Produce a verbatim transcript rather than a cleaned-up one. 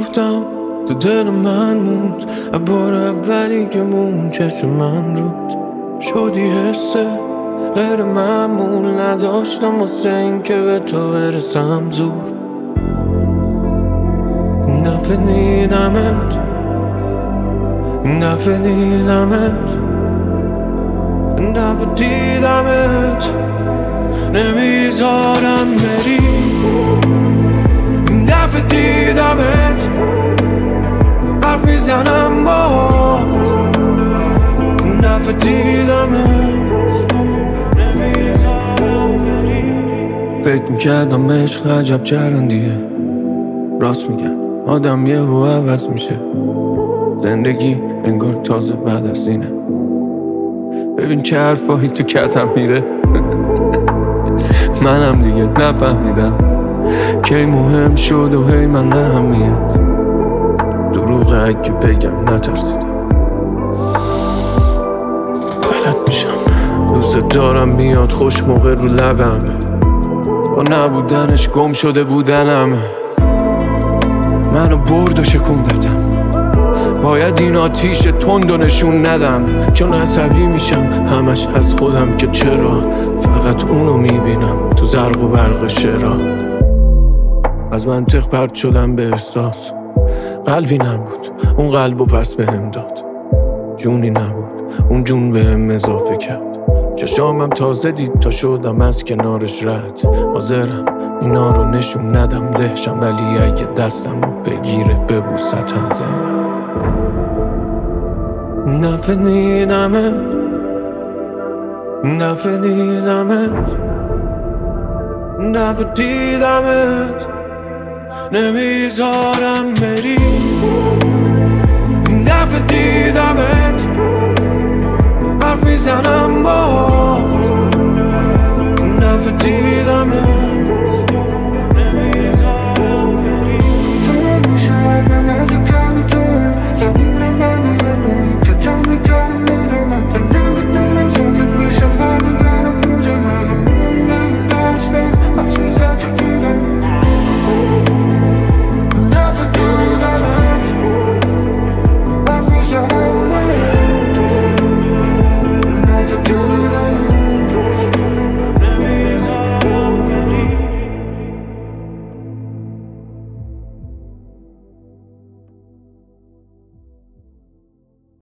گفتم تو دل من موند، بار اولی که مون چشم من رود شدی حسه غیر معمول نداشتم واسه این که به تو برسم زور. دفعه دیدمت دفعه دیدمت دفعه دیدمت نمیذارم بری. دفعه دیدمت حرف میزنم با دفعه دیدمت فکر میکردم عشق عجب چرندیه، راست میگن آدم یه هو عوض میشه، زندگی انگار تازه بعد از اینه. ببین چه حرفایی تو کتم میره منم دیگه نفهمیدم کی مهم شد و هی من اهمیت. دروغ اگه بگم نترسیدم، بلد میشم دوست دارم میاد خوش موقع رو لبم، با نبودنش گم شده بودنم. منو برد و شکوندتم، باید این آتیش تند و نشون ندم، چون عصبی میشم همش از خودم که چرا فقط اونو میبینم تو زرق و برق شعرها. از منطق پرت شدم به احساس، قلبی نبود اون قلبو پس بهم داد، جونی نبود اون جون بهم اضافه کرد. چشامم تازه دید تا شدم از کنارش رد، حاضرم اینا رو نشون ندم دهشم، ولی اگه دستم رو بگیره ببوستم زنم. دفعه دیدمت دفعه دیدمت دفعه دیدمت نمیذارم بری.